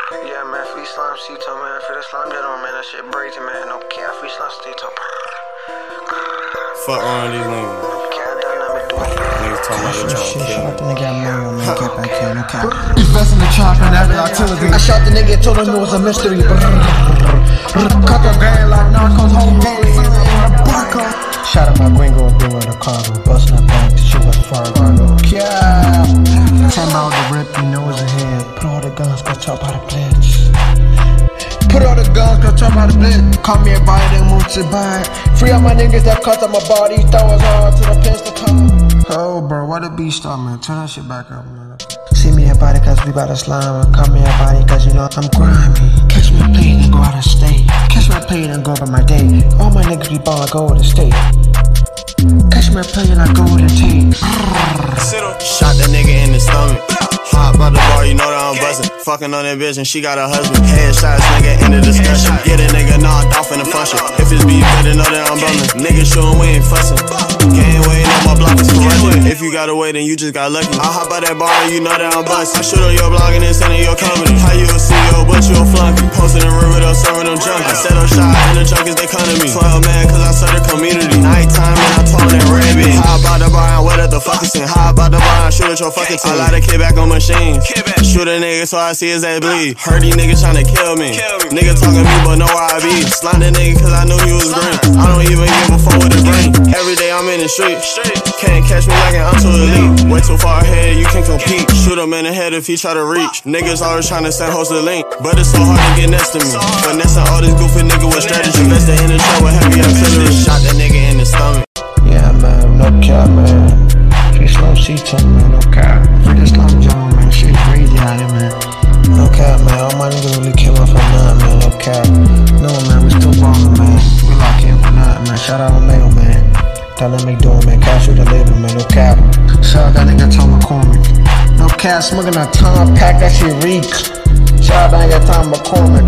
Yeah, man, free slime, C-toe, man. For the slime jet on, man, that shit breaking, man. No cap, free slime, C-toe. Fuck on these niggas. Niggas talking about they trying to kill me. The nigga got money on me, cap back here, no cap. Invest in the chopper and have artillery. I shot the nigga, told him it was a mystery. Cut the gang like narcos, whole gang. Shot at my gringo, bring on the cargo. Bustin' up bank, the shit was Fargo. Yeah. 10 out the rip, you know it's ahead. Put all the guns, go chop out the blitz. Put all the guns, go chop out the blitz. Call me a body, then move to buy. Free up my niggas that cut up my body. Throw us hard to the pistol car. Oh, bro, what a beast start, man. Turn that shit back up, man. See me a body cause we bout to slime. Call me a body cause you know I'm grimy. Catch my plate and go out of state. Catch my plate and go over my day. All my niggas be ballin' go to state. Catch my plate and I go to tape. Shot that nigga in the stomach. Hop out the bar, you know that I'm bustin'. Fucking on that bitch and she got a husband. Headshots, nigga, in the discussion. Get a nigga knocked off in the function. If it's beef, better know that I'm bumming. Niggas shootin', we ain't fussin'. Can't wait, no more block is corruption. If you got away, then you just got lucky. I hop out that bar and you know that I'm bustin'. I shoot on your blog and then send in your company. How you a CEO, but you a flunky. Postin' the river, though, serving them junkies. I set up shot and the junkies, they come to me. 12 man, cause I serve the community. Nighttime and I told that red bitch. Hop out the bar and wet at the fucking scene. Hop out the bar and shoot at your fucking team. I light a kid back on machines. Shoot a nigga so I see his ass bleed. Heard these niggas tryna kill me. Nigga talking me, but know where I be. Slime that nigga cause I knew he was green. I don't even give a fuck with the green. Every day I'm in the street. Can't catch me like an unto elite. Way too far ahead, you can't compete. Shoot him in the head if he try to reach. Niggas always tryna send hoes to link, but it's so hard to get next to me. Finessing all this goofy nigga with strategy. Invested in the trap with heavy artillery. Shot that nigga in the stomach. Yeah, man, no cap, man. Free slime C-toe, man, no cap. Free the slime jump, man. Shit crazy out here, man. No cap, man. All my niggas really came off for nothing, man. No cap. No, man, we still ballin', man. We lock in for nothing, man. Shout out Omega, man. Dynamic doing, man. Cash with the label, man. No cap. Shout out that nigga Tom McCormick. No cap, smoking that Tom pack, that shit reeks. Shout out that nigga Tom McCormick.